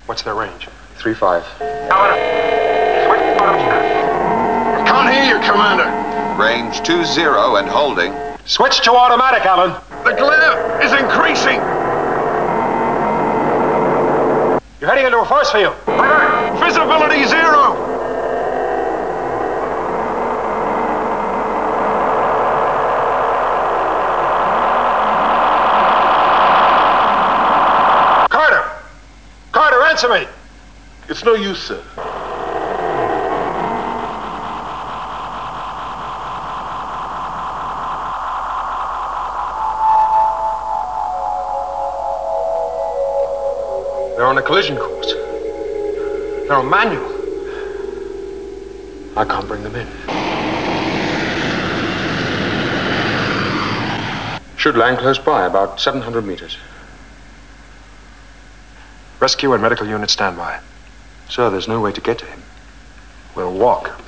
What's their range? 3-5. Can't hear you, Commander. Range 20 and holding. Switch to automatic, Alan. The glare is increasing. You're heading into a force field. Visibility 0. Carter, answer me. It's no use, sir. They're on a collision course. They're on manual. I can't bring them in. Should land close by, about 700 meters. Rescue and medical unit standby. Sir, there's no way to get to him. We'll walk.